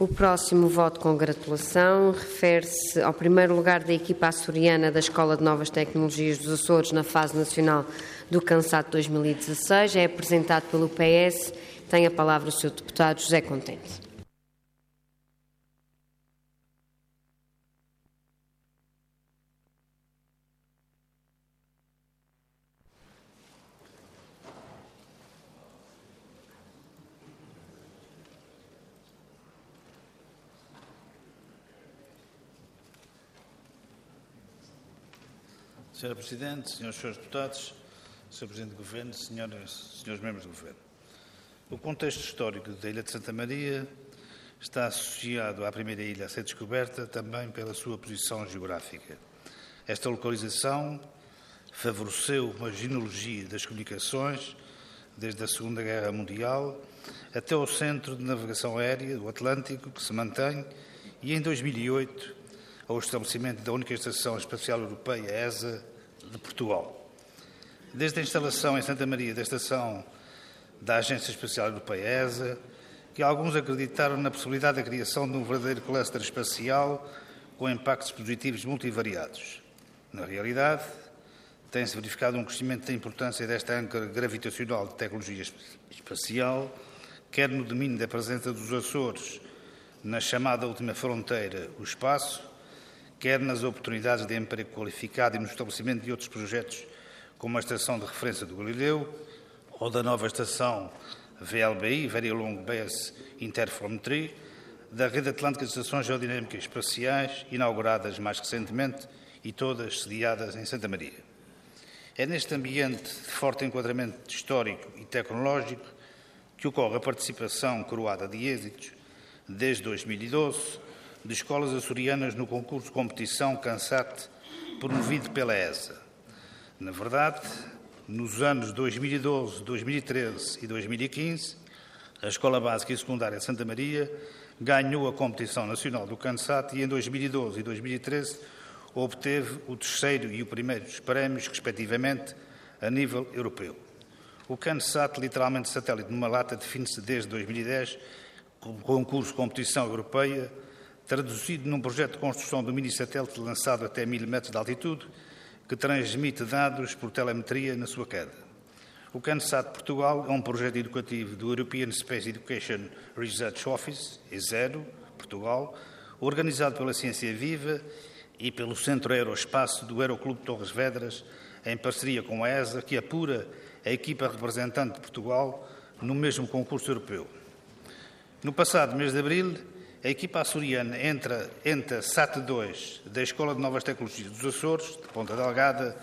O próximo voto de congratulação refere-se ao primeiro lugar da equipa açoriana da Escola de Novas Tecnologias dos Açores na fase nacional do CANSAT 2016. É apresentado pelo PS. Tem a palavra o Sr. Deputado José Contente. Sra. Presidente, Srs. Deputados, Sr. Presidente do Governo, Senhores Membros do Governo. O contexto histórico da Ilha de Santa Maria está associado à primeira ilha a ser descoberta também pela sua posição geográfica. Esta localização favoreceu uma genealogia das comunicações desde a Segunda Guerra Mundial até ao Centro de Navegação Aérea do Atlântico, que se mantém, e em 2008 ao estabelecimento da única Estação Espacial Europeia, ESA, de Portugal. Desde a instalação em Santa Maria da Estação da Agência Espacial Europeia, ESA, que alguns acreditaram na possibilidade da criação de um verdadeiro cluster espacial com impactos positivos multivariados. Na realidade, tem-se verificado um crescimento da importância desta âncora gravitacional de tecnologia espacial, quer no domínio da presença dos Açores, na chamada última fronteira, o espaço, quer nas oportunidades de emprego qualificado e no estabelecimento de outros projetos, como a Estação de Referência do Galileu ou da nova Estação VLBI, Very Long Base Interferometry, da Rede Atlântica de Estações Geodinâmicas Espaciais, inauguradas mais recentemente e todas sediadas em Santa Maria. É neste ambiente de forte enquadramento histórico e tecnológico que ocorre a participação coroada de êxitos, desde 2012, de escolas açorianas no concurso de competição CANSAT, promovido pela ESA. Na verdade, nos anos 2012, 2013 e 2015, a Escola Básica e Secundária de Santa Maria ganhou a competição nacional do CANSAT e em 2012 e 2013 obteve o terceiro e o primeiro prémios, respectivamente, a nível europeu. O CANSAT, literalmente satélite numa lata, define-se desde 2010 como concurso de competição europeia, traduzido num projeto de construção do mini-satélite lançado até 1000 metros de altitude, que transmite dados por telemetria na sua queda. O CANSAT Portugal é um projeto educativo do European Space Education Research Office, ESERO, Portugal, organizado pela Ciência Viva e pelo Centro Aeroespaço do Aeroclube Torres Vedras, em parceria com a ESA, que apura a equipa representante de Portugal no mesmo concurso europeu. No passado mês de abril, a equipa açoriana entra SAT-2 da Escola de Novas Tecnologias dos Açores, de Ponta Delgada,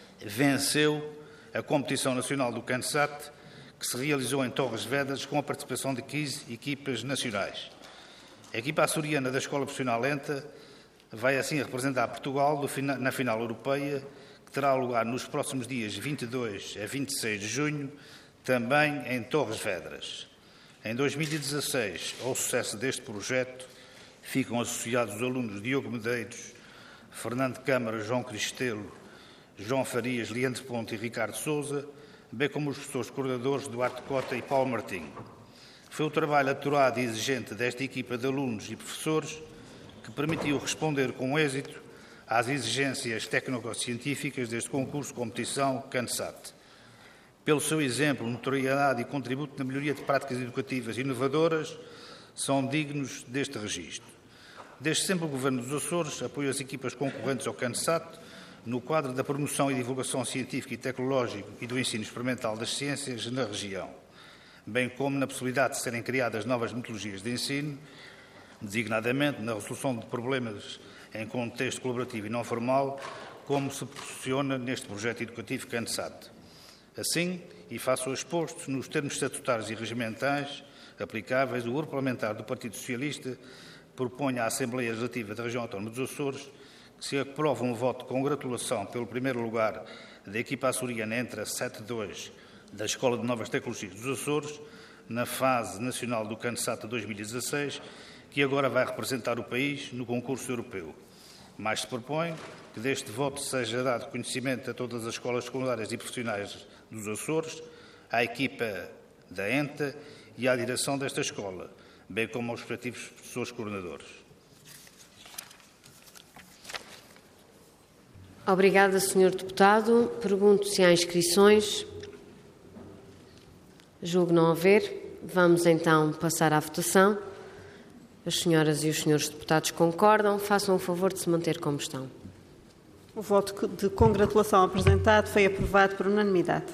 venceu a competição nacional do CANSAT, que se realizou em Torres Vedras, com a participação de 15 equipas nacionais. A equipa açoriana da Escola Profissional ENTA vai assim representar Portugal na final europeia, que terá lugar nos próximos dias 22 a 26 de junho, também em Torres Vedras. Em 2016, ao sucesso deste projeto, ficam associados os alunos Diogo Medeiros, Fernando Câmara, João Cristelo, João Farias, Leandro Ponte e Ricardo Sousa, bem como os professores coordenadores Duarte Cota e Paulo Martim. Foi o trabalho aturado e exigente desta equipa de alunos e professores que permitiu responder com êxito às exigências técnico-científicas deste concurso de competição CANSAT. Pelo seu exemplo, notoriedade e contributo na melhoria de práticas educativas inovadoras, são dignos deste registro. Desde sempre o Governo dos Açores apoia as equipas concorrentes ao CANSAT no quadro da promoção e divulgação científica e tecnológica e do ensino experimental das ciências na região, bem como na possibilidade de serem criadas novas metodologias de ensino, designadamente na resolução de problemas em contexto colaborativo e não formal, como se proporciona neste projeto educativo CANSAT. Assim, e face ao exposto, nos termos estatutários e regimentais aplicáveis, o Grupo Parlamentar do Partido Socialista propõe à Assembleia Legislativa da Região Autónoma dos Açores que se aprove um voto de congratulação pelo primeiro lugar da equipa açoriana entre a SAT-2 da Escola de Novas Tecnologias dos Açores, na fase nacional do CANSAT 2016, que agora vai representar o país no concurso europeu. Mais se propõe que deste voto seja dado conhecimento a todas as escolas secundárias e profissionais dos Açores, à equipa da ENTA e à direção desta escola, bem como aos respectivos professores coordenadores. Obrigada, Sr. Deputado. Pergunto se há inscrições. Julgo não haver. Vamos então passar à votação. As senhoras e os senhores deputados concordam. Façam o favor de se manter como estão. O voto de congratulação apresentado foi aprovado por unanimidade.